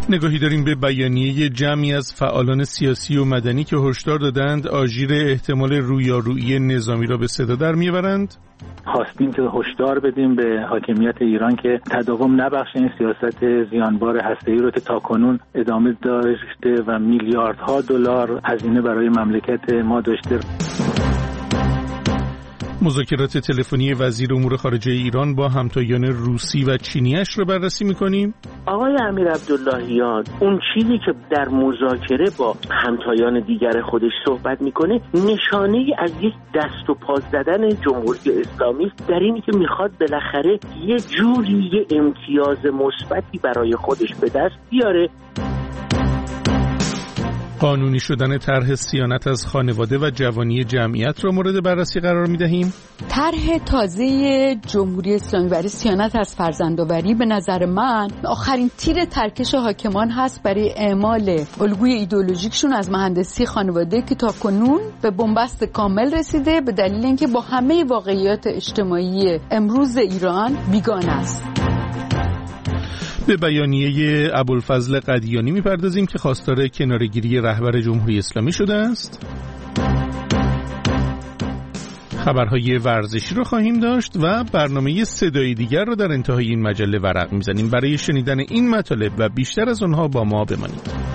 نگاهی داریم به بیانیه جمعی از فعالان سیاسی و مدنی که هشدار دادند آژیر احتمال رویارویی نظامی را به صدا در می‌آورند. خواستیم که هشدار بدیم به حاکمیت ایران که تداوم نبخشه این سیاست زیانبار هسته‌ای رو که تاکنون ادامه داشته و میلیاردها دلار هزینه برای مملکت ما داشته. مذاکرات تلفنی وزیر امور خارجه ایران با همتایان روسی و چینیش رو بررسی می‌کنیم. آقای امیر عبداللهیان اون چیزی که در مذاکره با همتایان دیگر خودش صحبت میکنه نشانه از یک دست و پا زدن جمهوری اسلامی در اینی که میخواد بالاخره یه جوری امتیاز مثبتی برای خودش به دست بیاره. قانونی شدن طرح صیانت از خانواده و جوانی جمعیت را مورد بررسی قرار می‌دهیم. طرح تازه جمهوری اسلامی برای صیانت از فرزندآوری به نظر من آخرین تیر ترکش حاکمان هست برای اعمال الگوی ایدئولوژیکشون از مهندسی خانواده که تاکنون به بنبست کامل رسیده به دلیل اینکه با همه واقعیات اجتماعی امروز ایران بیگانه است. به بیانیه ابوالفضل قدیانی می‌پردازیم که خواستار کناره‌گیری رهبر جمهوری اسلامی شده است. خبرهای ورزشی رو خواهیم داشت و برنامه صدای دیگر رو در انتهای این مجله ورق می‌زنیم. برای شنیدن این مطالب و بیشتر از آنها با ما بمانید.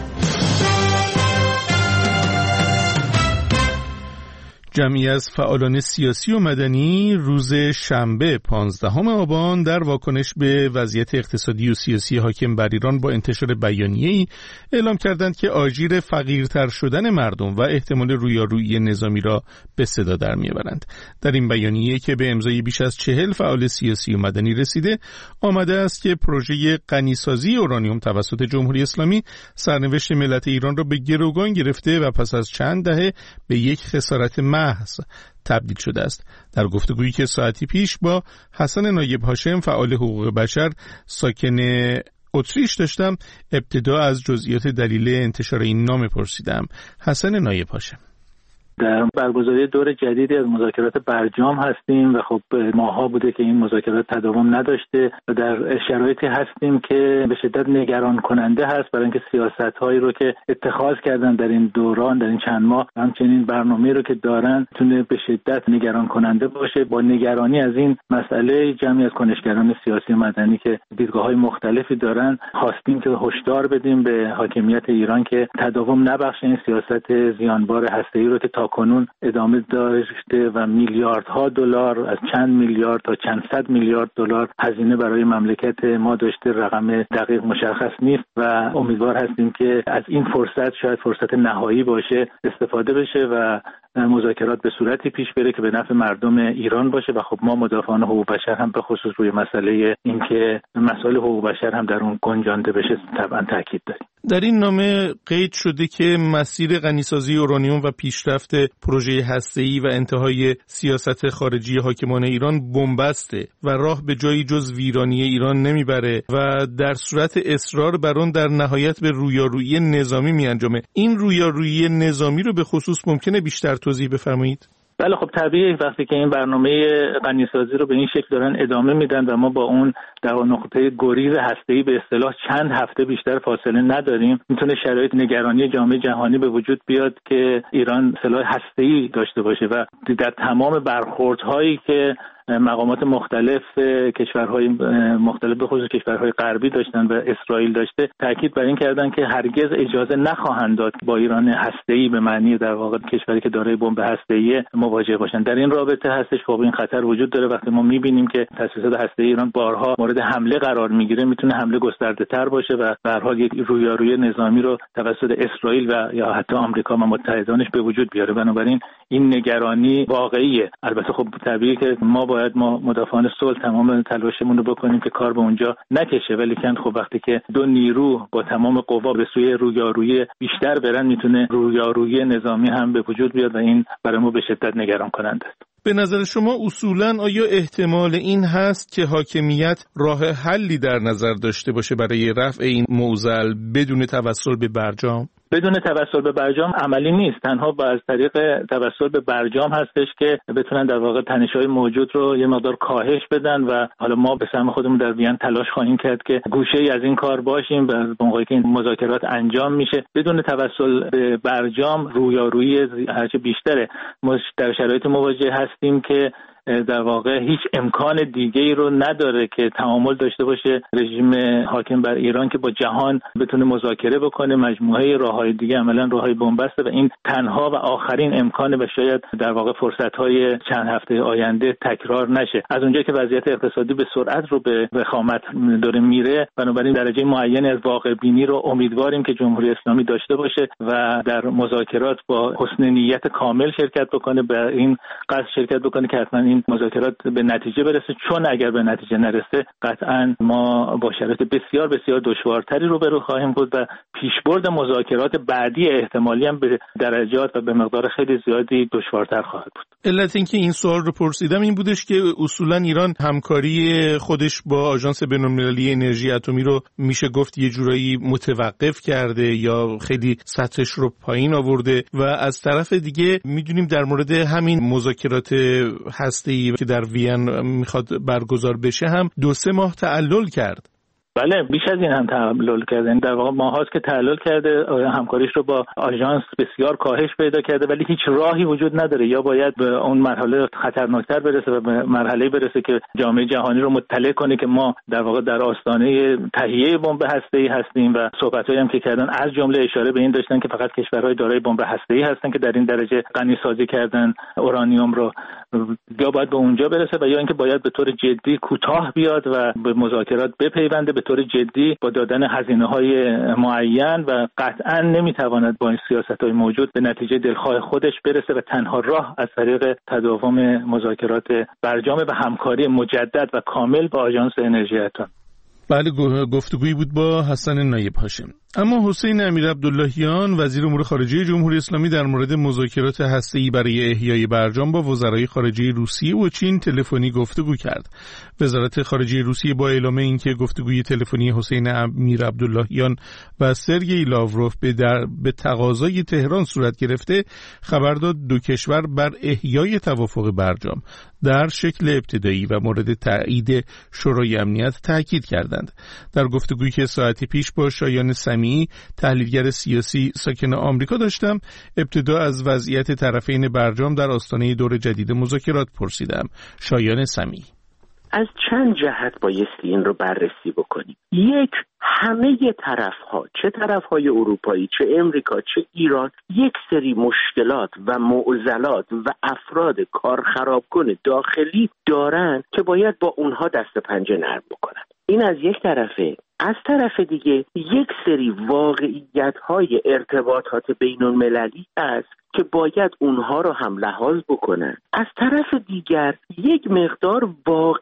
جمعی از فعالان سیاسی و مدنی روز شنبه 15 آبان در واکنش به وضعیت اقتصادی و سیاسی حاکم بر ایران با انتشار بیانیه‌ای اعلام کردند که آژیر فقیرتر شدن مردم و احتمال رویارویی نظامی را به صدا در می‌آورند. در این بیانیه که به امضای بیش از 40 فعال سیاسی و مدنی رسیده آمده است که پروژه غنیسازی اورانیوم توسط جمهوری اسلامی سرنوشت ملت ایران را به گروگان گرفته و پس از چند دهه به یک خسارت تبدیل شده است. در گفتگویی که ساعتی پیش با حسن نایب هاشم فعال حقوق بشر ساکن اتریش داشتم، ابتدا از جزئیات دلیل انتشار این نام پرسیدم. حسن نایب هاشم: در برگزاری دور جدیدی از مذاکرات برجام هستیم و خب ماها بوده که این مذاکرات تداوم نداشته و در شرایطی هستیم که به شدت نگران کننده هست برای اینکه سیاست‌هایی رو که اتخاذ کردن در این دوران، در این چند ماه، همچنین برنامه‌ای رو که دارن تونه به شدت نگران کننده باشه. با نگرانی از این مسئله جمعی از کنشگران سیاسی و مدنی که دیدگاه‌های مختلفی دارن خواستیم که هشدار بدیم به حاکمیت ایران که تداوم نبخشه این سیاست زیانبار هسته‌ای رو که کنون ادامه داشته و میلیاردها دلار، از چند میلیارد تا چند صد میلیارد دلار هزینه برای مملکت ما داشته. رقم دقیق مشخص نیست و امیدوار هستیم که از این فرصت شاید فرصت نهایی باشه استفاده بشه و مذاکرات به صورتی پیش بره که به نفع مردم ایران باشه و خب ما مدافعان حقوق بشر هم به خصوص روی مسئله اینکه مسائل حقوق بشر هم در اون گنجانده بشه طبعا تاکید داریم. در این نامه قید شده که مسیر غنیسازی اورانیوم و پیشرفت پروژه هسته‌ای و انتهای سیاست خارجی حاکمان ایران بنبسته و راه به جایی جز ویرانی ایران نمیبره و در صورت اصرار بر آن در نهایت به رویارویی نظامی میانجامه. این رویارویی نظامی رو به خصوص ممکنه بیشتر توضیح بفرمایید؟ بله خب طبیعیه وقتی که این برنامه غنیسازی رو به این شکل دارن ادامه میدن و ما با اون در نقطه گریز هسته‌ای به اصطلاح چند هفته بیشتر فاصله نداریم، میتونه شرایط نگرانی جامعه جهانی به وجود بیاد که ایران سلاح هسته‌ای داشته باشه و در تمام برخوردهایی که مقامات مختلف کشورهای مختلف به خصوص کشورهای غربی داشتن و اسرائیل داشته تاکید بر این کردن که هرگز اجازه نخواهند داد با ایران هسته‌ای به معنی در واقع کشوری که دارای بمب هسته‌ای مواجه باشن. در این رابطه هستش خب این خطر وجود داره. وقتی ما می‌بینیم که تأسیسات هسته‌ای ایران بارها مورد حمله قرار میگیره، میتونه حمله گسترده‌تر باشه و به هر حال یک رویارویی نظامی رو توسط اسرائیل و یا حتی آمریکا و متحدانش به وجود بیاره. بنابراین این نگرانی واقعیه. البته خب طبیعیه که ما مدافعان صلح تمام تلاشمون رو بکنیم که کار به اونجا نکشه، ولی خب وقتی که دو نیرو با تمام قوا به سوی رویارویی بیشتر برن میتونه رویارویی نظامی هم به وجود بیاد و این برای ما به شدت نگران کننده است. به نظر شما اصولاً آیا احتمال این هست که حاکمیت راه حلی در نظر داشته باشه برای رفع این معضل بدون توسل به برجام؟ بدون توسل به برجام عملی نیست. تنها از طریق توسل به برجام هستش که بتونن در واقع تنش‌های موجود رو یه مقدار کاهش بدن و حالا ما به سهم خودمون در وین تلاش خواهیم کرد که گوشه‌ای از این کار باشیم و موقعی که این مذاکرات انجام میشه بدون توسل به برجام رویارویی هرچه بیشتره. ما در شرایط مواجه هستیم که در واقع هیچ امکان دیگه‌ای رو نداره که تعامل داشته باشه رژیم حاکم بر ایران که با جهان بتونه مذاکره بکنه. مجموعه راه‌های دیگه عملاً راه‌های بن‌بسته و این تنها و آخرین امکانه و شاید در واقع فرصت‌های چند هفته آینده تکرار نشه. از اونجایی که وضعیت اقتصادی به سرعت رو به وخامت داره میره، بنابراین درجه معینی از واقع بینی رو امیدواریم که جمهوری اسلامی داشته باشه و در مذاکرات با حسن نیت کامل شرکت بکنه، به این قصد شرکت بکنه که حتما این مذاکرات به نتیجه برسه، چون اگر به نتیجه نرسه قطعا ما با شرایط بسیار بسیار دشوارتری روبرو خواهیم بود و پیشبرد مذاکرات بعدی احتمالی هم به درجات و به مقدار خیلی زیادی دشوارتر خواهد بود. علت اینکه این سوال رو پرسیدم این بودش که اصولا ایران همکاری خودش با آژانس بین‌المللی انرژی اتمی رو میشه گفت یه جورایی متوقف کرده یا خیلی سطحش رو پایین آورده و از طرف دیگه میدونیم در مورد همین مذاکرات هسته‌ای که در وین میخواد برگزار بشه هم 2-3 ماه تعلل کرد. بله، بیش از این هم تعلل کرده. در واقع ماهاست که تعلل کرده، همکاریش رو با آژانس بسیار کاهش پیدا کرده، ولی هیچ راهی وجود نداره. یا باید به اون مرحله خطرناکتر برسه و به مرحله برسه که جامعه جهانی رو مطلع کنه که ما در واقع در آستانه تهیه بمب هسته‌ای هستیم و صحبتایی هم که کردن از جمله اشاره به این داشتن که فقط کشورهای دارای بمب هسته‌ای هستن که در این درجه غنی سازی کردن اورانیوم رو. یا باید به اونجا برسه و یا اینکه باید به طور جدی کوتاه بیاد و به مذاکرات بپیونده به طور جدی با دادن هزینه‌های معین و قطعاً نمیتواند با این سیاست‌های موجود به نتیجه دلخواه خودش برسه و تنها راه از طریق تداوم مذاکرات برجام و همکاری مجدد و کامل با آژانس انرژی اتم. بله، گفتگویی بود با حسن نایب هاشم. اما حسین امیرعبداللهیان وزیر امور خارجه جمهوری اسلامی در مورد مذاکرات هسته‌ای برای احیای برجام با وزرای خارجه روسیه و چین تلفنی گفتگو کرد. وزارت خارجه روسیه با اعلام اینکه گفتگوی تلفنی حسین امیرعبداللهیان و سرگئی لاوروف به تقاضای تهران صورت گرفته، خبر داد دو کشور بر احیای توافق برجام در شکل ابتدایی و مورد تایید شورای امنیت تاکید کردند. در گفتگویی که ساعتی پیش با شایان سمیعی تحلیلگر سیاسی ساکن آمریکا داشتم، ابتدا از وضعیت طرفین برجام در آستانه دور جدید مذاکرات پرسیدم. شایان سمیعی: از چند جهت بایستی این رو بررسی بکنیم. یک، همه طرف‌ها، چه طرف‌های اروپایی، چه امریکا، چه ایران، یک سری مشکلات و معضلات و افراد کار خرابکن داخلی دارن که باید با اونها دست پنجه نرم بکنن. این از یک طرفه. از طرف دیگه یک سری واقعیت‌های ارتباطات بین‌المللی هست که باید اونها رو هم لحاظ بکنن. از طرف دیگر یک مقدار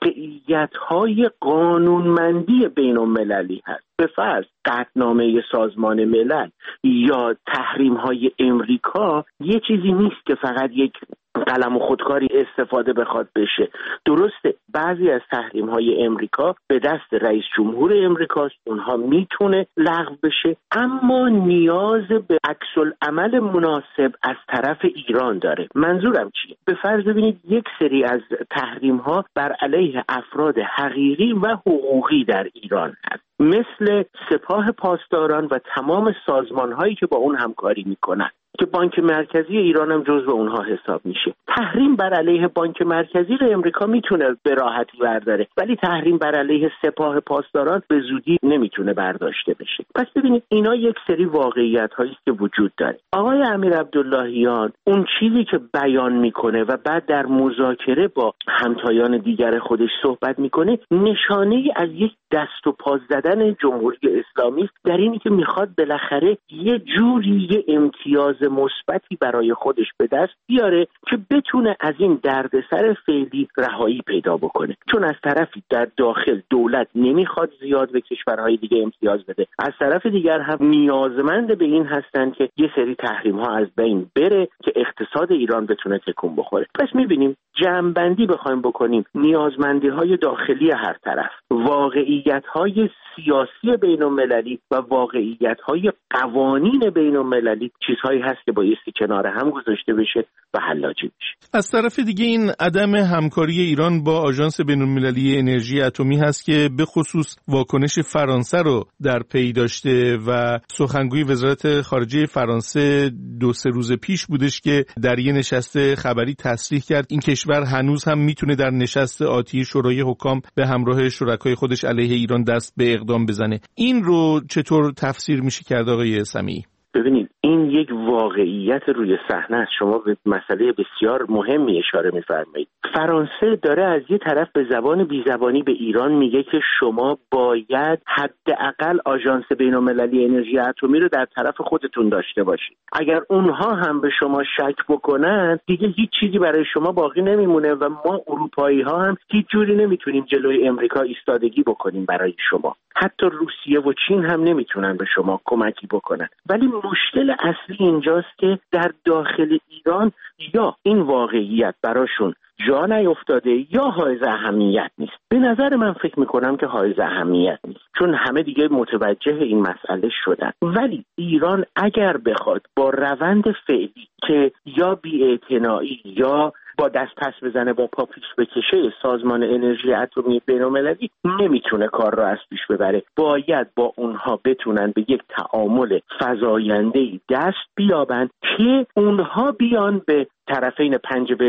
واقعیت‌های قانونمندی بین‌المللی هست. به فرض قطعنامه سازمان ملل یا تحریم‌های امریکا یه چیزی نیست که فقط یک قلم و خودکاری استفاده بخواد بشه. درسته بعضی از تحریم‌های امریکا به دست رئیس جمهور امریکاست، اونها میتونه لغو بشه، اما نیاز به عکس‌العمل مناسب از طرف ایران داره. منظورم چیه؟ به فرض ببینید یک سری از تحریم‌ها بر علیه افراد حقیقی و حقوقی در ایران هست، مثل سپاه پاسداران و تمام سازمان‌هایی که با اون همکاری میکنن که بانک مرکزی ایران هم جزو اونها حساب میشه. تحریم بر علیه بانک مرکزی رو امریکا میتونه به راحتی برداره، ولی تحریم بر علیه سپاه پاسداران به زودی نمیتونه برداشته بشه. پس ببینید اینا یک سری واقعیت هایی است که وجود داره. آقای امیرعبداللهیان اون چیزی که بیان میکنه و بعد در مذاکره با همتایان دیگر خودش صحبت میکنه، نشانه از یک دست و پا زدن جمهوری اسلامی است در اینی که میخواد بالاخره یه جوری امتیاز مثبتی برای خودش به دست بیاره که بتونه از این دردسر فعلی رهایی پیدا بکنه. چون از طرفی در داخل دولت نمیخواد زیاد به کشورهای دیگه امتیاز بده، از طرف دیگر هم نیازمند به این هستن که یه سری تحریم ها از بین بره که اقتصاد ایران بتونه تکون بخوره. پس میبینیم جمع‌بندی بخوایم بکنیم، نیازمندی های داخلی هر طرف، واقعیت های سیاسی بین‌المللی و واقعیت‌های قوانین بین‌المللی چیزهایی هست که بایستی کنار هم گذاشته بشه و حلاجی بشه. از طرف دیگه این عدم همکاری ایران با آژانس بین‌المللی انرژی اتمی هست که به خصوص واکنش فرانسه رو در پی داشته و سخنگوی وزارت خارجه فرانسه 2-3 روز پیش بودش که در یه نشست خبری تصریح کرد این کشور هنوز هم میتونه در نشست آتی شورای حکام به همراه شرکای خودش علیه ایران دست به اقدام بزنه. این رو چطور تفسیر میشه کرد آقای سمیعی؟ ببینید این یک واقعیت روی صحنه است. شما به مسئله بسیار مهمی اشاره می‌فرمایید. فرانسه داره از یه طرف به زبان بی‌زبانی به ایران میگه که شما باید حداقل آژانس بین‌المللی انرژی اتمی رو در طرف خودتون داشته باشید. اگر اونها هم به شما شک بکنن دیگه هیچ چیزی برای شما باقی نمیمونه و ما اروپایی‌ها هم هیچ جوری نمیتونیم جلوی امریکا ایستادگی بکنیم برای شما. حتی روسیه و چین هم نمیتونن به شما کمکی بکنن. ولی مشکل اصلی اینجاست که در داخل ایران یا این واقعیت براشون جا نیفتاده یا حائز اهمیت نیست. به نظر من فکر میکنم که حائز اهمیت نیست، چون همه دیگه متوجه این مسئله شدن. ولی ایران اگر بخواد با روند فعلی که یا بی‌اعتنایی یا با دست پس بزنه با پا پیش بکشه سازمان انرژی اتمی بین‌المللی نمیتونه کار را از پیش ببره. باید با اونها بتونن به یک تعامل فزاینده‌ای دست بیابن که اونها بیان به طرفین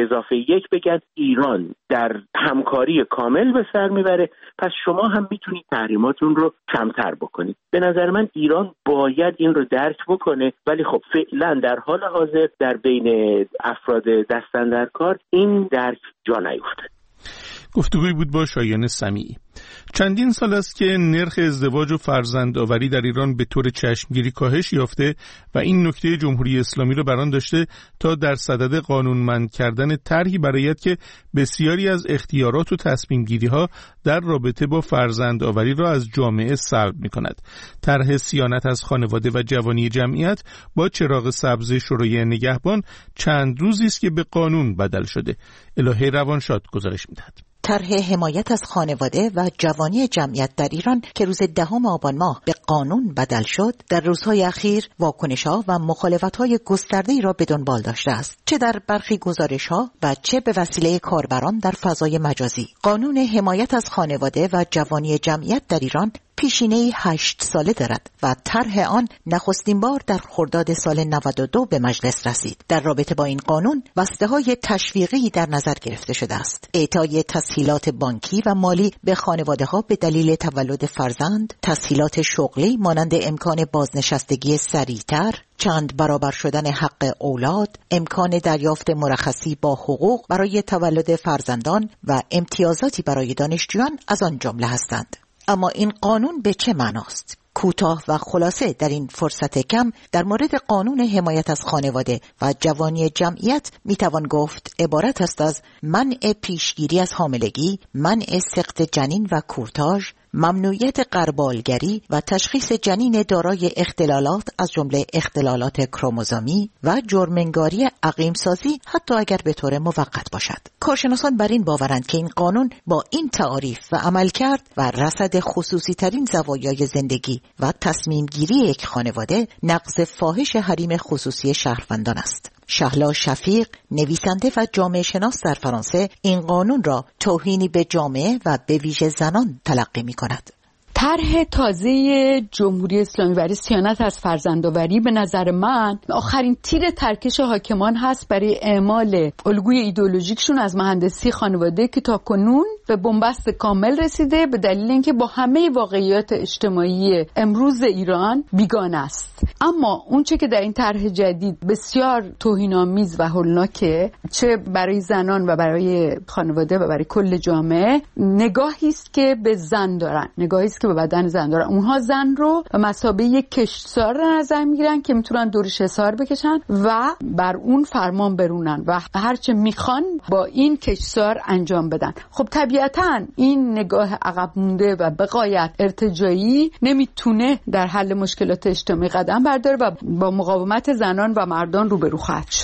5+1 بگن ایران در همکاری کامل به سر میبره، پس شما هم میتونید تحریماتون رو کمتر بکنید. به نظر من ایران باید این رو درک بکنه، ولی خب فعلا در حال حاضر در بین افراد دستاندرکار این درک جا نیفتاد. گفتگوی بود با شایان سمیعی. چندین سال است که نرخ ازدواج و فرزندآوری در ایران به طور چشمگیری کاهش یافته و این نکته جمهوری اسلامی را برآن داشته تا در صدد قانونمند کردن طرحی برآید که بسیاری از اختیارات و تصمیم‌گیری‌ها در رابطه با فرزندآوری را از جامعه سلب می‌کند. طرح صیانت از خانواده و جوانی جمعیت با چراغ سبز شورای نگهبان چند روزی است که به قانون بدل شده. الهه روانشاد گزارش می‌دهد. طرح حمایت از خانواده و جوانی جمعیت در ایران که روز 10 آبان ماه به قانون بدل شد، در روزهای اخیر واکنش‌ها و مخالفت‌های گسترده‌ای را به دنبال داشته است، چه در برخی گزارش‌ها و چه به وسیله کاربران در فضای مجازی. قانون حمایت از خانواده و جوانی جمعیت در ایران پیشینه‌ای 8 ساله دارد و طرح آن نخستین بار در خرداد سال 92 به مجلس رسید. در رابطه با این قانون بسته‌های تشویقی در نظر گرفته شده است: اعطای تسهیلات بانکی و مالی به خانواده‌ها به دلیل تولد فرزند، تسهیلات شغلی مانند امکان بازنشستگی سریعتر، چند برابر شدن حق اولاد، امکان دریافت مرخصی با حقوق برای تولد فرزندان و امتیازاتی برای دانشجویان از آن جمله هستند. اما این قانون به چه معناست؟ کوتاه و خلاصه در این فرصت کم در مورد قانون حمایت از خانواده و جوانی جمعیت میتوان گفت عبارت است از منع پیشگیری از حاملگی، منع سقط جنین و کورتاژ، ممنوعیت غربالگری و تشخیص جنین دارای اختلالات از جمله اختلالات کروموزومی و جرم‌انگاری عقیم‌سازی حتی اگر به طور موقت باشد. کارشناسان بر این باورند که این قانون با این تعاریف و عملکرد و رصد خصوصی ترین زوایای زندگی و تصمیم گیری یک خانواده نقض فاحش حریم خصوصی شهروندان است. شهلا شفیق، نویسنده و جامعه شناس در فرانسه، این قانون را توهینی به جامعه و به ویژه زنان تلقی می‌کند. طرح تازه جمهوری اسلامی برای صیانت از فرزندآوری به نظر من آخرین تیر ترکش حاکمان هست برای اعمال الگوی ایدئولوژیکشون از مهندسی خانواده که تاکنون به بنبست کامل رسیده به دلیل اینکه با همه واقعیات اجتماعی امروز ایران بیگانه است. اما اونچه که در این طرح جدید بسیار توهین‌آمیز و هولناکه، چه برای زنان و برای خانواده و برای کل جامعه، نگاهی است که به زن دارن، نگاهی است که به بدن زن دارن. اونها زن رو به مثابه یک کشتزار در نظر میگیرن که میتونن دورش حصار بکشن و بر اون فرمان برونن و هرچه میخوان با این کشتزار انجام بدن. خب طبیعتاً این نگاه عقب مونده و به غایت ارتجاعی نمیتونه در حل مشکلات اجتماعی قدم برداره و با مقاومت زنان و مردان روبرو خواهد شد.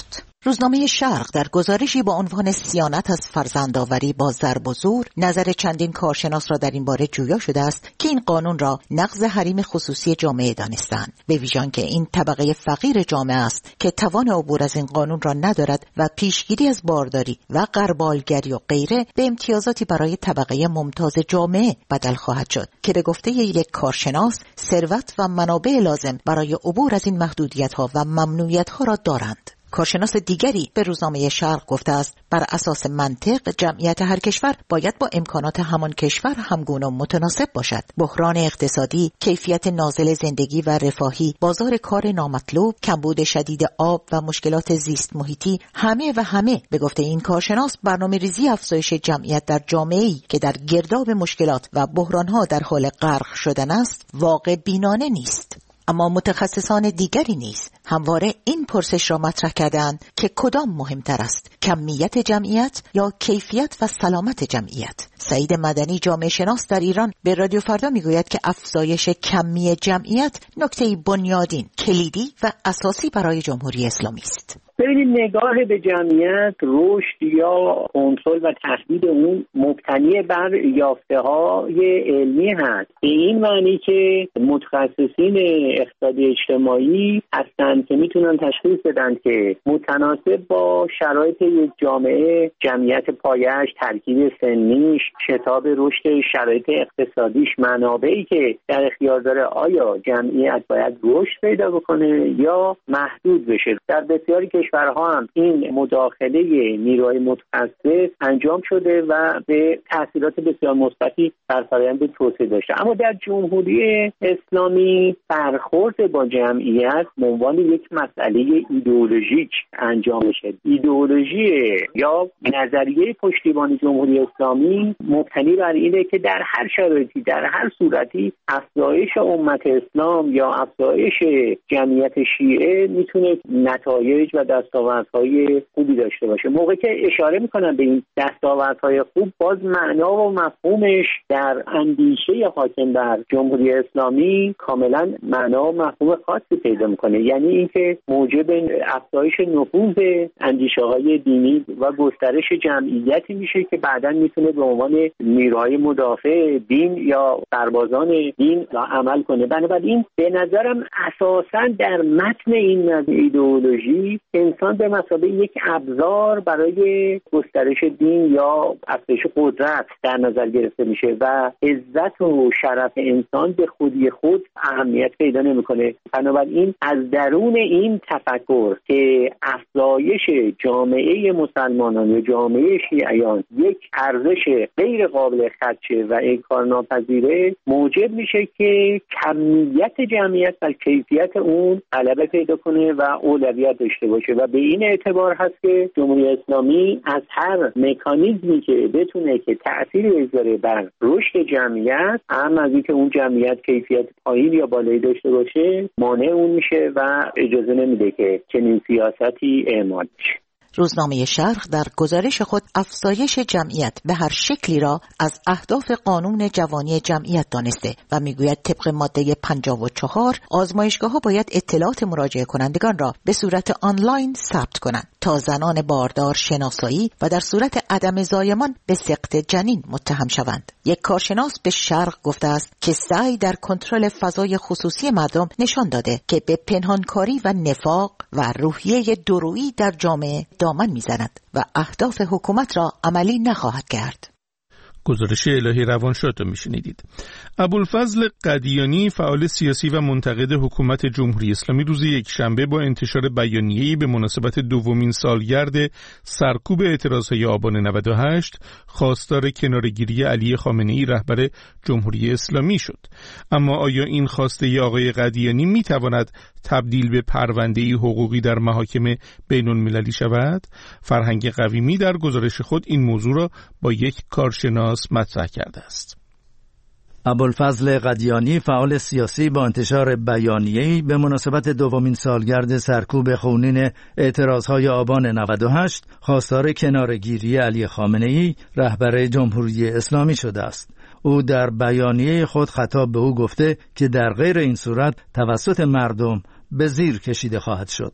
روزنامه شرق در گزارشی با عنوان صیانت از فرزندآوری با ضرب و زور نظر چندین کارشناس را در این باره جویا شده است که این قانون را نقض حریم خصوصی جامعه دانستند، به ویژه که این طبقه فقیر جامعه است که توان عبور از این قانون را ندارد و پیشگیری از بارداری و غربالگری و غیره به امتیازاتی برای طبقه ممتاز جامعه بدل خواهد شد که به گفته یک کارشناس ثروت و منابع لازم برای عبور از این محدودیت‌ها و ممنوعیت‌ها را دارند. کارشناس دیگری به روزنامه شرق گفته است بر اساس منطق جمعیت هر کشور باید با امکانات همان کشور همگون و متناسب باشد. بحران اقتصادی، کیفیت نازل زندگی و رفاهی، بازار کار نامطلوب، کمبود شدید آب و مشکلات زیست محیطی همه به گفته این کارشناس برنامه‌ریزی افزایش جمعیت در جامعه‌ای که در گرداب مشکلات و بحران‌ها در حال غرق شدن است واقع بینانه نیست. اما متخصصان دیگری نیز همواره این پرسش را مطرح کردند که کدام مهمتر است، کمیت جمعیت یا کیفیت و سلامت جمعیت؟ سعید مدنی جامعه شناس در ایران به رادیو فردا میگوید که افزایش کمی جمعیت نکته بنیادین، کلیدی و اساسی برای جمهوری اسلامی است. ببینید، نگاه به جمعیت، رشد یا کنترل و تهدید اون مبتنی بر یافته‌های علمی هست. به این معنی که متخصصین اقتصادی اجتماعی هستند که میتونن تشخیص بدن که متناسب با شرایط یک جامعه، جمعیت پایش، ترکیب سنیش، شتاب رشد شرایط اقتصادیش، منابعی که در اختیار داره، آیا جمعیت باید رشد پیدا بکنه یا محدود بشه. در بسیاری کشورها هم این مداخله نیروهای متخصص انجام شده و به تاثیرات بسیار مثبتی بر فرآیند توسعه داشته. اما در جمهوری اسلامی برخورد با جمعیت به عنوان یک مسئله ایدئولوژیک انجام میشه. ایدئولوژی یا نظریه پشتیبان جمهوری اسلامی مبتنی بر اینه که در هر شرایطی، در هر صورتی افزایش امت اسلام یا افزایش جمعیت شیعه میتونه نتایج و دستاوردهای خوبی داشته باشه. موقعی که اشاره میکنن به این دستاوردهای خوب، باز معنا و مفهومش در اندیشه حاکم بر جمهوری اسلامی کاملا معنا و مفهوم خاصی پیدا میکنه. یعنی اینکه موجب افزایش نفوذ اندیشه‌های دینی و گسترش جمعیتی میشه که بعداً میتونه به عنوان نیروهای مدافع دین یا سربازان دین عمل کنه. بنابراین به نظرم اساساً در متن این ایدئولوژی انسان به مثابه یک ابزار برای گسترش دین یا افزایش قدرت در نظر گرفته میشه و عزت و شرف انسان به خودی خود اهمیت پیدا نمیکنه. بنابراین از درون این تفکر که افزایش جامعه مسلمانان یا جامعه شیعیان یک ارزش غیر قابل خدشه و انکارناپذیره، موجب میشه که کمیت جمعیت و کیفیت اون غلبه پیدا کنه و اولویت داشته باشه و به این اعتبار هست که جمهوری اسلامی از هر مکانیزمی که بتونه که تأثیری بذاره بر رشد جمعیت، هم از اینکه اون جمعیت کیفیت پایین یا بالایی داشته باشه، مانع اون میشه و اجازه نمیده که چنین سیاستی اعمال بشه. روزنامه شرق در گزارش خود افزایش جمعیت به هر شکلی را از اهداف قانون جوانی جمعیت دانسته و میگوید طبق ماده 54 آزمایشگاه‌ها باید اطلاعات مراجعه کنندگان را به صورت آنلاین ثبت کنند تا زنان باردار شناسایی و در صورت عدم زایمان به سقط جنین متهم شوند. یک کارشناس به شرق گفته است که سعی در کنترل فضای خصوصی مردم نشان داده که به پنهانکاری و نفاق و روحیه درویی در جامعه دامن میزند و اهداف حکومت را عملی نخواهد کرد. گزارش الهی روانشاد رو میشنیدید. ابوالفضل قدیانی فعال سیاسی و منتقد حکومت جمهوری اسلامی روز یکشنبه با انتشار بیانیه‌ای به مناسبت دومین سالگرد سرکوب اعتراضهای آبان 98 خواستار کناره‌گیری علی خامنه‌ای رهبر جمهوری اسلامی شد. اما آیا این خواسته آقای قدیانی میتواند تبدیل به پرونده‌ای حقوقی در محاکم بین‌المللی شود؟ فرهنگ قویمی در گزارش خود این موضوع را با یک کارشناس مطرح کرده است. ابوالفضل قدیانی فعال سیاسی با انتشار بیانیه‌ای به مناسبت دومین سالگرد سرکوب خونین اعتراضهای آبان 98 خواستار کناره‌گیری علی خامنه‌ای رهبر جمهوری اسلامی شده است. او در بیانیه خود خطاب به او گفته که در غیر این صورت توسط مردم به زیر کشیده خواهد شد.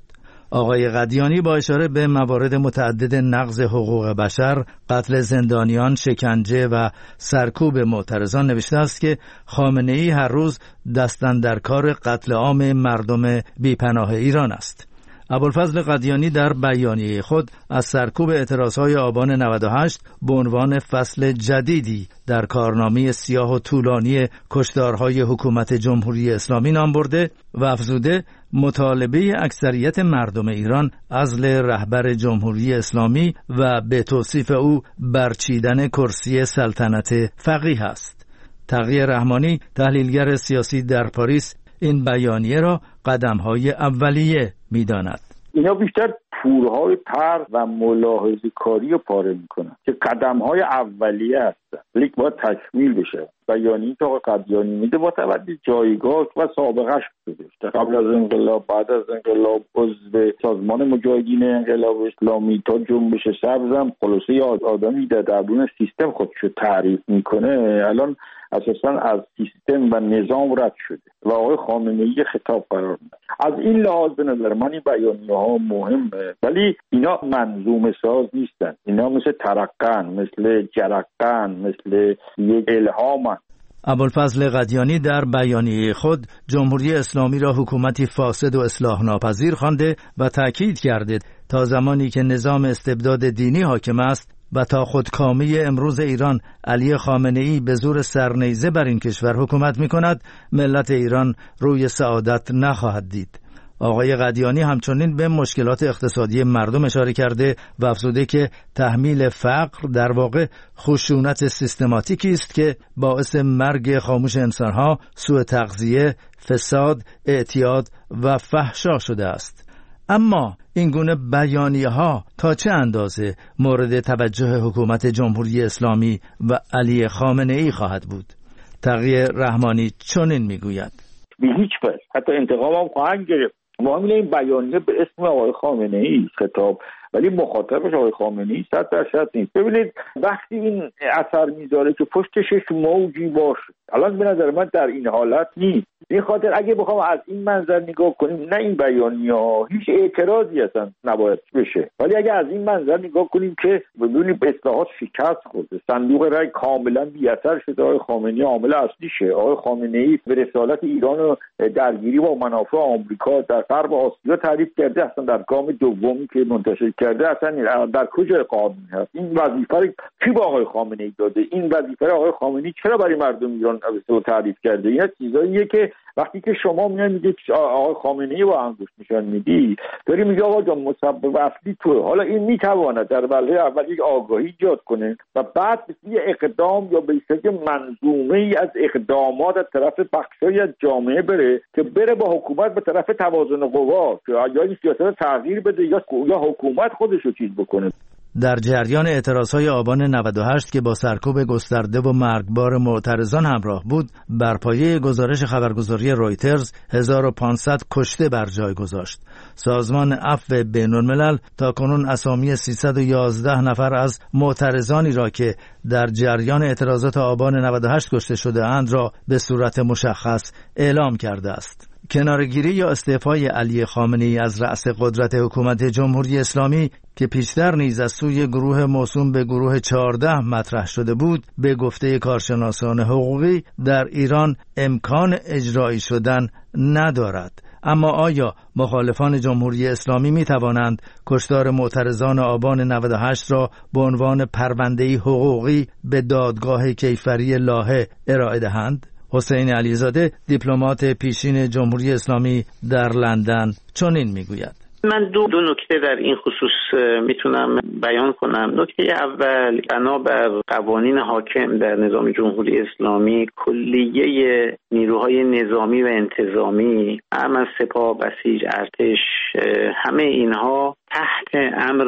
آقای قدیانی با اشاره به موارد متعدد نقض حقوق بشر، قتل زندانیان، شکنجه و سرکوب معترضان نوشته است که خامنه‌ای هر روز دست اندرکار قتل عام مردم بیپناه ایران است. ابوالفضل قدیانی در بیانیه خود از سرکوب اعتراضهای آبان 98 به عنوان فصل جدیدی در کارنامه سیاه و طولانی کشتارهای حکومت جمهوری اسلامی نام برده و افزوده مطالبه اکثریت مردم ایران عزل رهبر جمهوری اسلامی و به توصیف او برچیدن کرسی سلطنت فقیه است. تقی رحمانی، تحلیلگر سیاسی در پاریس، این بیانیه را قدم‌های اولیه می‌داند. اینا بیشتر تورهای طرح و ملاحظه کاری رو پاره میکنن که قدم‌های اولیه هستن، ولی باید تکمیل بشه. بیانیه‌ای که آقای قدیانی میده با توجه جایگاه و سابقه‌اش بوده. قبل از انقلاب، بعد از انقلاب، عضو سازمان مجاهدین انقلاب اسلامی تا جنبش سبزم، خلاصه آدمی در درون سیستم خودشو تعریف میکنه. الان اساساً از سیستم و نظام رد شده و آقای خامنه‌ای خطاب قرار میده. از این لحاظ به نظر من این بیانیه‌ها مهمه، ولی اینا منظومه ساز نیستن. اینا مثل ترقن، مثل جرقن، مثل یک الهام. ابوالفضل قدیانی در بیانیه خود جمهوری اسلامی را حکومتی فاسد و اصلاح ناپذیر خوانده و تأکید کرده تا زمانی که نظام استبداد دینی حاکم است و تا خودکامی امروز ایران علی خامنه‌ای به زور سرنیزه بر این کشور حکومت می‌کند، ملت ایران روی سعادت نخواهد دید. آقای قدیانی همچنین به مشکلات اقتصادی مردم اشاره کرده و افزوده که تحمیل فقر در واقع خشونت سیستماتیکی است که باعث مرگ خاموش انسانها، سوء تغذیه، فساد، اعتیاد و فحشا شده است. اما این گونه بیانیه‌ها تا چه اندازه مورد توجه حکومت جمهوری اسلامی و علی خامنه‌ای خواهد بود؟ تقی رحمانی چنین میگوید: به هیچ وجه، حتی انتقام هم خواهند گرفت. ما این بیانیه به اسم آقای خامنه‌ای خطاب، ولی مخاطبش آقای خامنه‌ای 100% نیست. ببینید وقتی این اثر میذاره که پشتش یک موجی باشه، الان به نظر من در این حالت نیست. این خاطر اگه بخوام از این منظر نگاه کنیم، نه این بیانیه‌ها هیچ اعتراضی اصلا نباید بشه، ولی اگه از این منظر نگاه کنیم که ببینیم اصلاحات شکست خورده، صندوق رای کاملا بی‌اثر شده، آقای خامنه‌ای عامل اصلی شه. آقای خامنه‌ای به رسالت ایران و درگیری با منافع آمریکا در غرب آسیا تعریف کرده، اصلا در گام دومی که منتشر کرده اصلا در کجای قانون هست؟ این وظیفه رو کی با آقای خامنه‌ای داده؟ این وظیفه رو آقای خامنه‌ای چرا برای مردم ایران تعریف کرده؟ این چیزاییه که وقتی که شما میگید آقای خامنه‌ای با انگشت نشان میدی، داری میگی آقا جان مسبب اصلی تو. حالا این میتواند در وهله اول یک آگاهی ایجاد کنه و بعد یه اقدام یا به اصطلاح منظومه‌ای از اقدامات از طرف بخشی از جامعه بره با حکومت به طرف توازن قوا، که یا این سیاست تغییر بده یا حکومت خودش رو چیز بکنه. در جریان اعتراضهای آبان 98 که با سرکوب گسترده و مرگبار معترضان همراه بود، بر پایه گزارش خبرگزاری رویترز 1500 کشته بر جای گذاشت. سازمان عفو بین‌الملل تاکنون اسامی 311 نفر از معترضانی را که در جریان اعتراضات آبان 98 کشته شده اند را به صورت مشخص اعلام کرده است. کنارگیری یا استعفای علی خامنه‌ای از رأس قدرت حکومت جمهوری اسلامی که پیشتر نیز از سوی گروه موسوم به گروه 14 مطرح شده بود، به گفته کارشناسان حقوقی در ایران امکان اجرایی شدن ندارد. اما آیا مخالفان جمهوری اسلامی می توانند کشتار معترضان آبان 98 را به عنوان پرونده‌ای حقوقی به دادگاه کیفری لاهه ارائه دهند؟ حسین علیزاده، دیپلمات پیشین جمهوری اسلامی در لندن، چنین میگوید: من دو نکته در این خصوص میتونم بیان کنم. نکته اول، بنابر قوانین حاکم در نظام جمهوری اسلامی، کلیه نیروهای نظامی و انتظامی، از سپاه، بسیج، ارتش، همه اینها تحت امر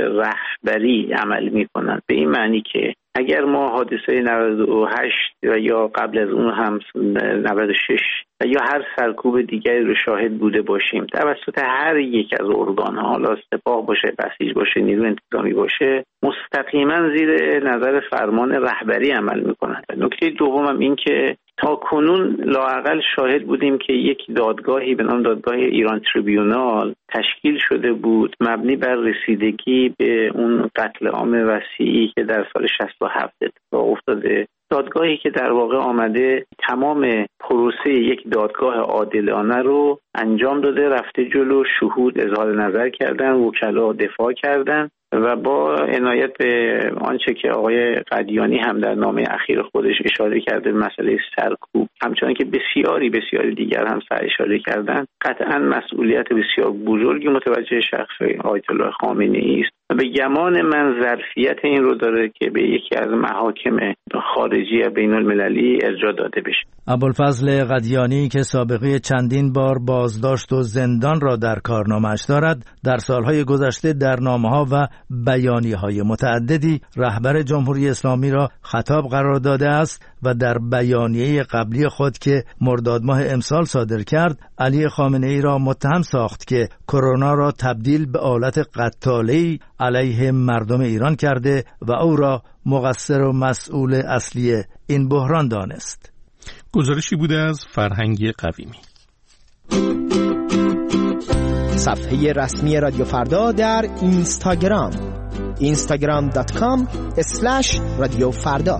رهبری عمل میکنند. به این معنی که اگر ما حادثه 98 و یا قبل از اون هم 96 یا هر سرکوب دیگری رو شاهد بوده باشیم توسط هر یک از ارگان‌ها، حالا سپاه باشه، بسیج باشه، نیروی انتظامی باشه، مستقیما زیر نظر فرمان رهبری عمل میکنند. نکته دومم این که تا کنون لااقل شاهد بودیم که یک دادگاهی به نام دادگاه ایران تریبیونال تشکیل شده بود مبنی بر رسیدگی به اون قتل عام وسیعی که در سال 67 اتفاق افتاده. دادگاهی که در واقع آمده تمام پروسه یک دادگاه عادلانه رو انجام داده، رفته جلو، شهود اظهار نظر کردن، وکلا دفاع کردن و با عنایت به آنچه که آقای قدیانی هم در نامه اخیر خودش اشاره کرده، مسئله سرکوب، همچنان که بسیاری دیگر هم اشاره کردن، قطعا مسئولیت بسیار بزرگی متوجه شخص آیت الله خامنه‌ای است و به گمان من ظرفیت این رو داره که به یکی از محاکم خارجی بین المللی ارجاع داده بشه. ابوالفضل قدیانی که سابقه چندین بار بازداشت و زندان را در کارنامه‌اش دارد، در سالهای گذشته در نامه‌ها و بیانیه‌های متعددی رهبر جمهوری اسلامی را خطاب قرار داده است و در بیانیه قبلی خود که مرداد ماه امسال صادر کرد، علی خامنه‌ای را متهم ساخت که کرونا را تبدیل به آلت قتالی علیه مردم ایران کرده و او را مقصر و مسئول اصلی این بحران دانست. گزارشی بوده از فرهنگ قویمی. صفحه رسمی رادیو فردا در اینستاگرام instagram.com/رادیو فردا.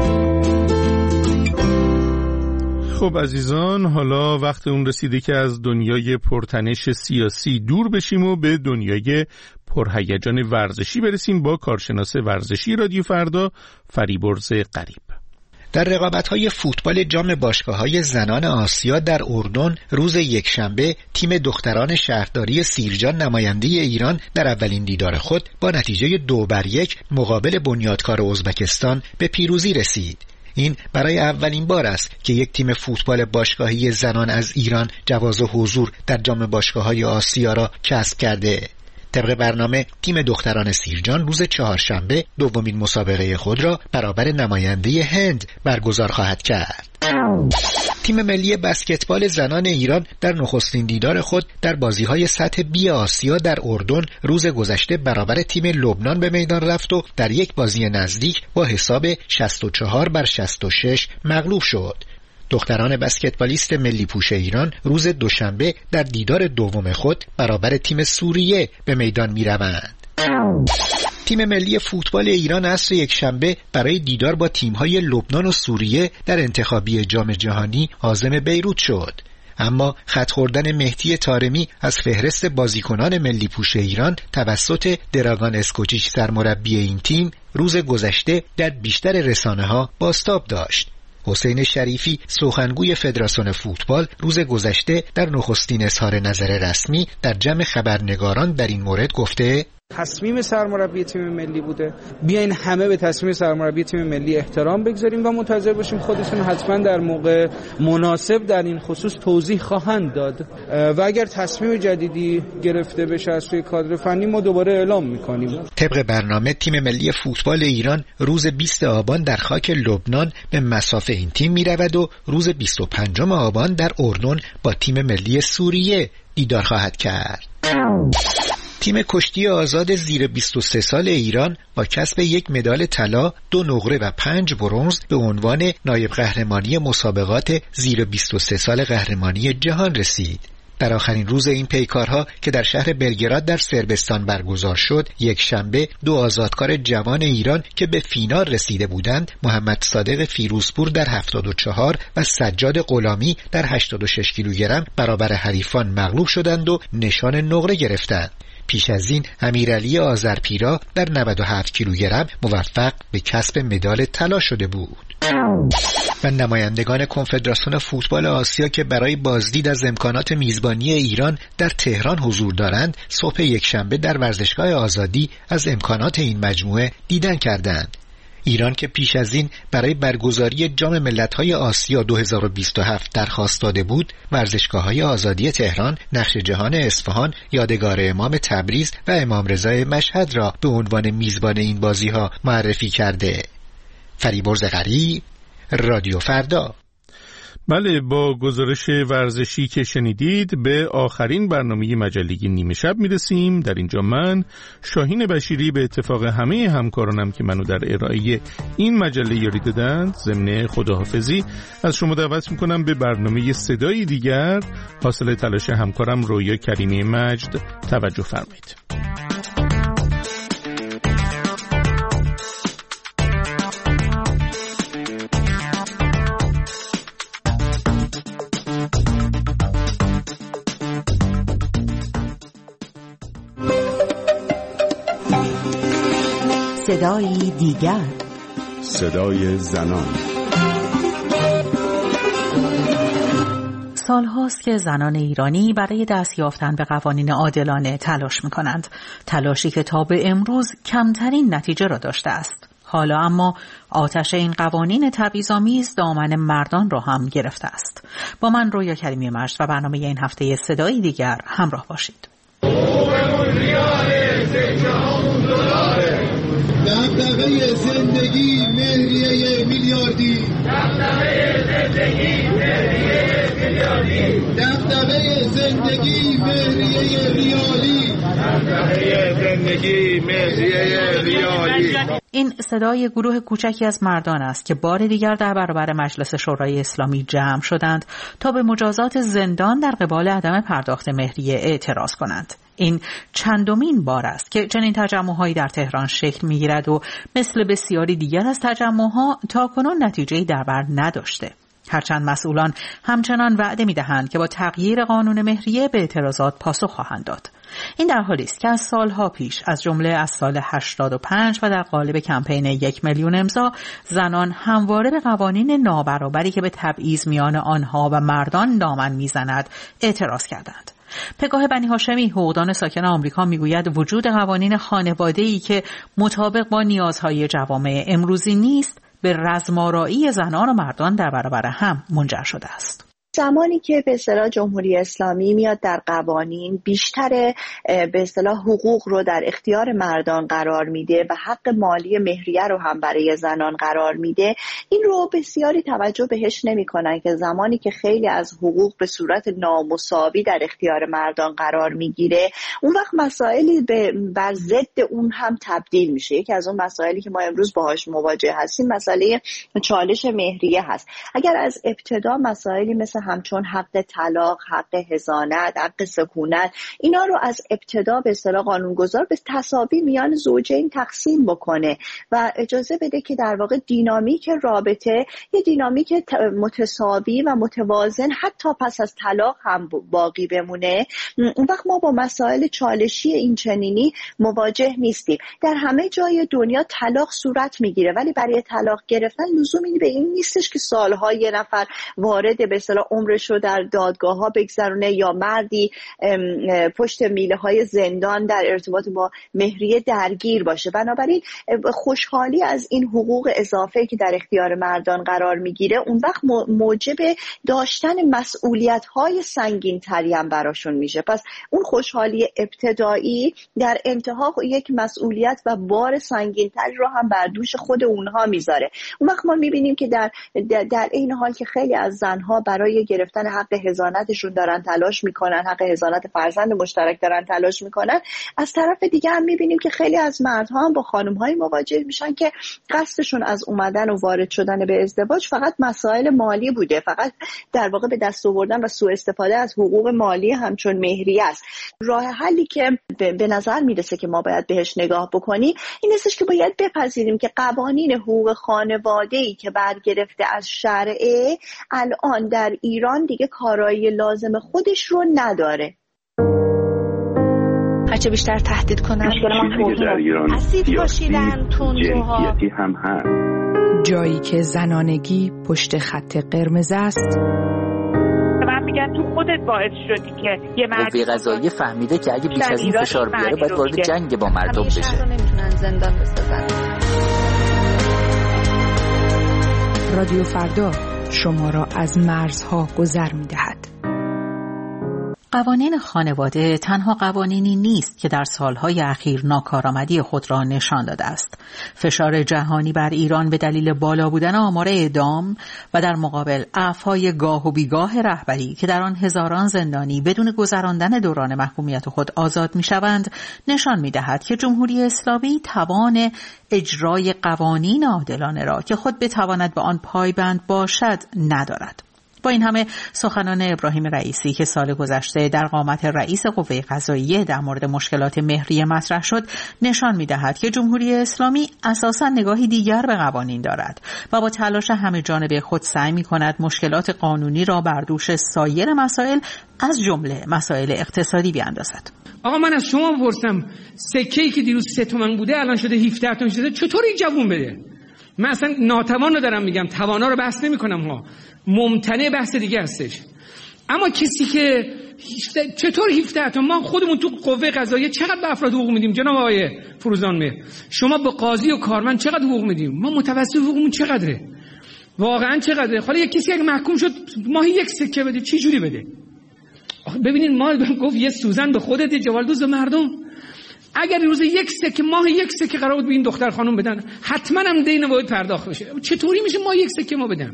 خب عزیزان، حالا وقت اون رسیده که از دنیای پرتنش سیاسی دور بشیم و به دنیای پرهیجان ورزشی برسیم با کارشناس ورزشی رادیو فردا فریبرز غریب. در رقابت‌های فوتبال جام باشگاه‌های زنان آسیا در اردن روز یکشنبه تیم دختران شهرداری سیرجان نماینده ایران در اولین دیدار خود با نتیجه 2-1 مقابل بنیادکار ازبکستان به پیروزی رسید. این برای اولین بار است که یک تیم فوتبال باشگاهی زنان از ایران جواز حضور در جام باشگاه‌های آسیا را کسب کرده. طبق برنامه تیم دختران سیرجان روز چهارشنبه دومین مسابقه خود را برابر نماینده هند برگزار خواهد کرد. تیم ملی بسکتبال زنان ایران در نخستین دیدار خود در بازی‌های سطح بی آسیا در اردن روز گذشته برابر تیم لبنان به میدان رفت و در یک بازی نزدیک با حساب 64-66 مغلوب شد. دختران بسکتبالیست ملی پوش ایران روز دوشنبه در دیدار دوم خود برابر تیم سوریه به میدان می‌روند. تیم ملی فوتبال ایران عصر یکشنبه برای دیدار با تیم‌های لبنان و سوریه در انتخابی جام جهانی عازم بیروت شد. اما خط خوردن مهدی طارمی از فهرست بازیکنان ملی پوش ایران توسط دراگان اسکوچیچ سرمربی این تیم روز گذشته در بیشتر رسانه‌ها بازتاب داشت. حسین شریفی سخنگوی فدراسیون فوتبال روز گذشته در نخستین اظهار نظر رسمی در جمع خبرنگاران در این مورد گفته تصمیم سرمربی تیم ملی بوده، بیاین همه به تصمیم سرمربی تیم ملی احترام بگذاریم و منتظر باشیم خودشون حتما در موقع مناسب در این خصوص توضیح خواهند داد و اگر تصمیم جدیدی گرفته بشه از سوی کادر فنی ما دوباره اعلام میکنیم. طبق برنامه تیم ملی فوتبال ایران روز 20 آبان در خاک لبنان به مصاف این تیم میرود و روز 25 آبان در اردن با تیم ملی سوریه دیدار خواهد کرد. تیم کشتی آزاد زیر 23 سال ایران با کسب 1 مدال طلا، 2 نقره و 5 برنز به عنوان نایب قهرمانی مسابقات زیر 23 سال قهرمانی جهان رسید. در آخرین روز این پیکارها که در شهر بلگراد در صربستان برگزار شد، یک شنبه 2 آزادکار جوان ایران که به فینال رسیده بودند، محمد صادق فیروزپور در 74 و سجاد غلامی در 86 کیلوگرم برابر حریفان مغلوب شدند و نشان نقره گرفتند. پیش از این امیرعلی آذرپیرا در 97 کیلوگرم موفق به کسب مدال طلا شده بود. و نمایندگان کنفدراسیون فوتبال آسیا که برای بازدید از امکانات میزبانی ایران در تهران حضور دارند، صبح یکشنبه در ورزشگاه آزادی از امکانات این مجموعه دیدن کردند. ایران که پیش از این برای برگزاری جام ملت‌های آسیا 2027 درخواست داده بود، ورزشگاه‌های آزادی تهران، نقش جهان اصفهان، یادگار امام تبریز و امام رضا مشهد را به عنوان میزبان این بازی‌ها معرفی کرده. فریبرز غریب، رادیو فردا. بله، با گزارش ورزشی که شنیدید به آخرین برنامه مجله نیمه شب میرسیم. در اینجا من شاهین بشیری به اتفاق همه همکارانم که منو در ارائه این مجله یاری دادند ضمن خداحافظی از شما دعوت میکنم به برنامه صدای دیگر حاصل تلاش همکارم رویا کریمی مجد توجه فرمایید. صدای دیگر، صدای زنان. سالهاست که زنان ایرانی برای دست یافتن به قوانین عادلانه تلاش می‌کنند. تلاشی که تا به امروز کمترین نتیجه را داشته است. حالا اما آتش این قوانین تبعیض‌آمیز دامن مردان را هم گرفته است. با من رویا کریمی مجد و برنامه این هفته صدای دیگر همراه باشید. دغدغه زندگی مهریه میلیاردی، دغدغه زندگی مهریه میلیاردی، دغدغه زندگی مهریه ریالی، دغدغه زندگی مهریه ریالی. این صدای گروه کوچکی از مردان است که بار دیگر در برابر مجلس شورای اسلامی جمع شدند تا به مجازات زندان در قبال عدم پرداخت مهریه اعتراض کنند. این چندمین بار است که چنین تجمع‌هایی در تهران شکل می‌گیرد و مثل بسیاری دیگر از تجمع‌ها تاکنون نتیجه‌ای در بر نداشته. هرچند مسئولان همچنان وعده می‌دهند که با تغییر قانون مهریه به اعتراضات پاسخ خواهند داد. این در حالی است که از سالها پیش از جمله از سال 85 و در قالب کمپین 1 میلیون امضا زنان همواره به قوانین نابرابری که به تبعیض میان آنها و مردان دامن می‌زند اعتراض کردند. پگاه بنی هاشمی، حقوقدان ساکن آمریکا، میگوید وجود قوانین خانواده‌ای که مطابق با نیازهای جوامع امروزی نیست به رزم‌آرایی زنان و مردان در برابر هم منجر شده است. زمانی که به اصطلاح جمهوری اسلامی میاد در قوانین بیشتر به اصطلاح حقوق رو در اختیار مردان قرار میده و حق مالی مهریه رو هم برای زنان قرار میده، این رو بسیاری توجه بهش نمیکنن که زمانی که خیلی از حقوق به صورت نامساوی در اختیار مردان قرار میگیره، اون وقت مسائلی بر ضد اون هم تبدیل میشه. یکی از اون مسائلی که ما امروز باهاش مواجه هستیم مسئله چالش مهریه هست. اگر از ابتدا مسائلی مثل همچون حق طلاق، حق حضانت، حق سکونت، اینا رو از ابتدا به اصطلاح قانونگذار به تساوی میان زوجین تقسیم بکنه و اجازه بده که در واقع دینامیک رابطه یه دینامیک متساوی و متوازن حتی پس از طلاق هم باقی بمونه، اون وقت ما با مسائل چالشی این چنینی مواجه نیستیم. در همه جای دنیا طلاق صورت میگیره، ولی برای طلاق گرفتن لزومی به این نیستش که سالها یه نفر وارد به اصطلاح عمرش رو در دادگاه‌ها بگذرونه یا مردی پشت میله‌های زندان در ارتباط با مهریه درگیر باشه. بنابراین خوشحالی از این حقوق اضافه که در اختیار مردان قرار میگیره اون وقت موجب داشتن مسئولیت‌های سنگین‌تری هم براشون میشه. پس اون خوشحالی ابتدایی در انتها یک مسئولیت و بار سنگین‌تری رو هم بر دوش خود اونها میذاره. اون وقت ما میبینیم که در این حال که خیلی از زنها برای گرفتن حق حضانتشون دارن تلاش میکنن، حق حضانت فرزند مشترک دارن تلاش میکنن، از طرف دیگه هم میبینیم که خیلی از مردها هم با خانم‌های مواجه میشن که قصدشون از اومدن و وارد شدن به ازدواج فقط مسائل مالی بوده، فقط در واقع به دست آوردن و سوء استفاده از حقوق مالی همچون مهریه است. راه حلی که به نظر میرسه که ما باید بهش نگاه بکنیم این استش که باید بپذیریم که قوانین حقوق خانواده‌ای که برگرفته از شرعه الان در ایران دیگه کارایی لازم خودش رو نداره. هرچه بیشتر تهدید کنن اسید پاشیدن تندروها هم هست. جایی که زنانگی پشت خط قرمز است. من میگم تو خودت باعث شدی که یه قوه قضاییه فهمیده که اگه بیش از این فشار بیاره باید وارد جنگ با مردم بشه. نمیتونن زندان بسازن. رادیو فردا شما را از مرزها گذر می‌دهد. قوانین خانواده تنها قوانینی نیست که در سالهای اخیر ناکارآمدی خود را نشان داده است. فشار جهانی بر ایران به دلیل بالا بودن آمار اعدام و در مقابل عفوهای گاه و بیگاه رهبری که در آن هزاران زندانی بدون گذراندن دوران محکومیت خود آزاد می‌شوند، نشان می‌دهد که جمهوری اسلامی توان اجرای قوانین عادلانه را که خود بتواند به آن پایبند باشد ندارد. با این همه سخنان ابراهیم رئیسی که سال گذشته در قامت رئیس قوه قضاییه در مورد مشکلات مهریه مطرح شد نشان می‌دهد که جمهوری اسلامی اساساً نگاهی دیگر به قوانین دارد و با تلاش همه جانبه خود سعی می‌کند مشکلات قانونی را بر دوش سایر مسائل از جمله مسائل اقتصادی بیاندازد. آقا من از شما بپرسم، سکه‌ای که دیروز 3 تومن بوده الان شده 17 تومن شده، چطور این جوون بده؟ من اصلا ناتوان رو دارم میگم، توانا رو بحث نمی‌کنم ها، ممتنع بحث دیگه هستش. اما کسی که چطور 17 تومن، ما خودمون تو قوه قضاییه چقدر به افراد حقوق میدیم جناب آقای فروزان؟ شما به قاضی و کارمند چقدر حقوق میدیم؟ ما متوسط حقوقمون چقدره؟ واقعا چقدره؟ حالا یک کسی اگه محکوم شد ماهی 1 سکه بده، چی جوری بده؟ ببینید ما گفت یه سوزن به خودت، جوالدوز به مردم. اگر روز 1 سکه، ماه 1 سکه قرار بود به این دختر خانم بدن، حتما هم دین باید پرداخت بشه. چطوری میشه ما 1 سکه ما بدم؟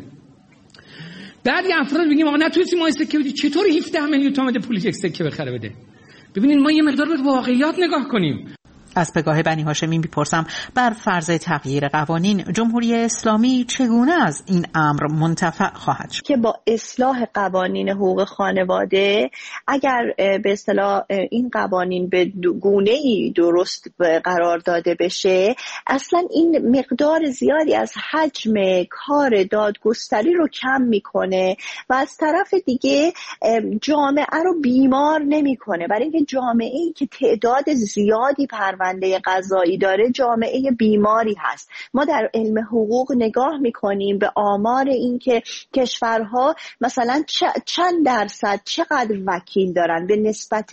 بعد یه افراد بگیم آقا نتونستی ما 1 سکه بدی، چطور 17 میلیون تومان پول 1 سکه بخره بده؟ ببینید ما یه مقدار به واقعیات نگاه کنیم. از پگاه بنی هاشمی میپرسم بر فرض تغییر قوانین جمهوری اسلامی چگونه از این امر منتفع خواهد شد؟ که با اصلاح قوانین حقوق خانواده اگر به اصطلاح این قوانین به گونه‌ای درست قرار داده بشه، اصلا این مقدار زیادی از حجم کار دادگستری رو کم میکنه و از طرف دیگه جامعه رو بیمار نمیکنه، برای اینکه جامعه‌ای که تعداد زیادی پرونده قضایی داره جامعه بیماری هست. ما در علم حقوق نگاه میکنیم به آمار این که کشورها مثلا چند درصد چقدر وکیل دارن به نسبت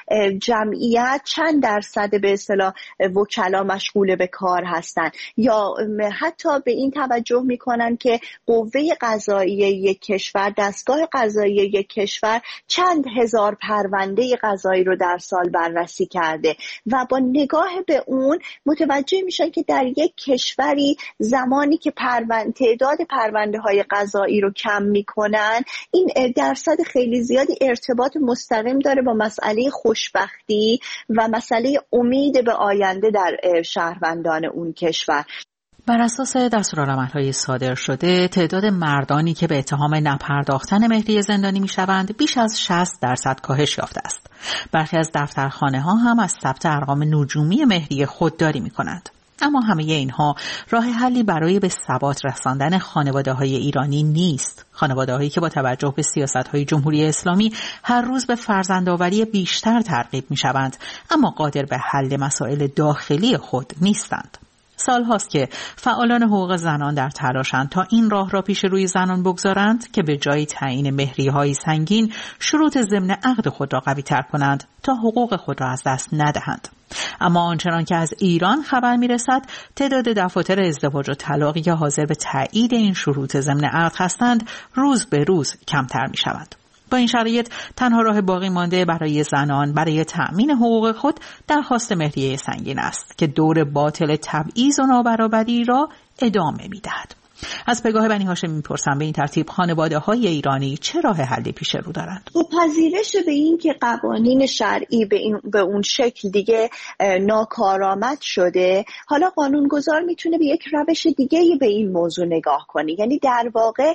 جمعیت، چند درصد به اصطلاح وکلا مشغول به کار هستن، یا حتی به این توجه میکنن که قوه قضاییه یک کشور، دستگاه قضاییه یک کشور چند هزار پرونده قضایی رو در سال بررسی کرده و با نگاه به اون متوجه میشن که در یک کشوری زمانی که تعداد پرونده های قضایی رو کم میکنن، این درصد خیلی زیادی ارتباط مستقیم داره با مسئله خوشبختی و مسئله امید به آینده در شهروندان اون کشور. بر اساس دستورالعمل‌های صادر شده، تعداد مردانی که به اتهام نپرداختن مهریه زندانی می‌شوند بیش از 60% کاهش یافته است. برخی از دفترخانه‌ها هم از ثبت ارقام نجومی مهریه خودداری می‌کنند. اما همه اینها راه حلی برای به ثبات رساندن خانواده‌های ایرانی نیست. خانواده‌هایی که با توجه به سیاست‌های جمهوری اسلامی هر روز به فرزندآوری بیشتر ترغیب می‌شوند، اما قادر به حل مسائل داخلی خود نیستند. سال هاست که فعالان حقوق زنان در تلاشند تا این راه را پیش روی زنان بگذارند که به جای تعیین مهریه‌های سنگین شروط ضمن عقد خود را قوی‌تر کنند تا حقوق خود را از دست ندهند. اما آنچنان که از ایران خبر می‌رسد، تعداد دفاتر ازدواج و طلاقی که حاضر به تایید این شروط ضمن عقد هستند روز به روز کمتر می‌شوند. با این شرایط تنها راه باقی مانده برای زنان برای تأمین حقوق خود درخواست مهریه سنگین است که دور باطل تبعیض و نابرابری را ادامه می‌دهد. از پگاه بنی هاشمی می‌پرسم به این ترتیب خانواده‌های ایرانی چه راه حلی پیش رو دارند؟ پذیرش به این که قوانین شرعی به اون شکل دیگه ناکارآمد شده، حالا قانونگذار میتونه به یک روش دیگه به این موضوع نگاه کنه. یعنی در واقع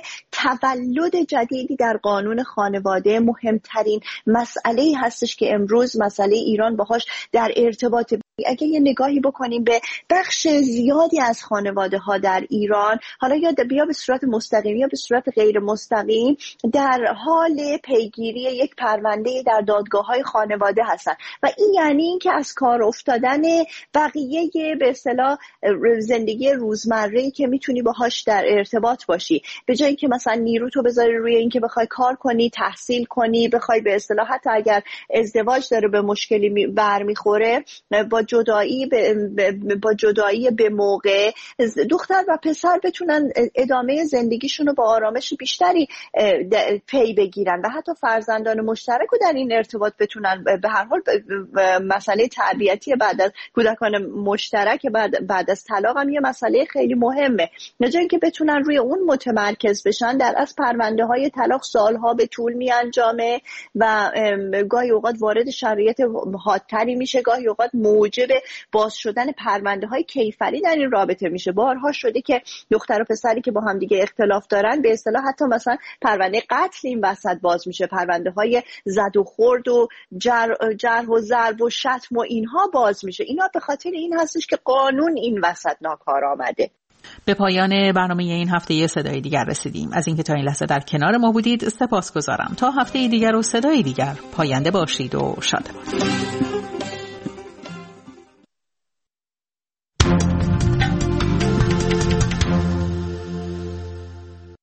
تولد جدیدی در قانون خانواده مهمترین مسئله‌ای هستش که امروز مسئله ایران باهاش در ارتباط. اگه یه نگاهی بکنیم به بخش زیادی از خانواده‌ها در ایران، حالا یا به صورت مستقیم یا به صورت غیر مستقیم، در حال پیگیری یک پرونده در دادگاه‌های خانواده هستن و این یعنی این که از کار افتادن بقیه به اصطلاح زندگی روزمره‌ای که میتونی باهاش در ارتباط باشی، به جای اینکه مثلا نیروتو بذاری روی اینکه بخوای کار کنی، تحصیل کنی، بخوای به اصطلاح حتی اگر ازدواج داره به مشکلی برمیخوره با جدایی به موقع دختر و پسر بتونن ادامه زندگیشون رو با آرامش بیشتری پی بگیرن و حتی فرزندان مشترک رو در این ارتباط بتونن به هر حال مسئله تربیتی بعد از کودکان مشترک بعد از طلاق هم یه مسئله خیلی مهمه. نجا اینکه بتونن روی اون متمرکز بشن، در از پرونده های طلاق سالها به طول می انجامه و گاهی اوقات وارد شرایط حادتری میشه، گاهی اوقات موجب باز شدن پرونده های کیفری در این رابطه میشه. بارها شده که دختر و پسری که با هم دیگه اختلاف دارن به اصطلاح حتی مثلا پرونده قتل این وسط باز میشه، پرونده های زد و خورد و جرح و ضرب و شتم و اینها باز میشه. اینا به خاطر این هستش که قانون این وسط ناکار آمده. به پایان برنامه این هفته صدای دیگر رسیدیم. از اینکه تا این لحظه در کنار ما بودید سپاسگزارم. تا هفته دیگر و صدای دیگر پاینده باشید و شاد باشید.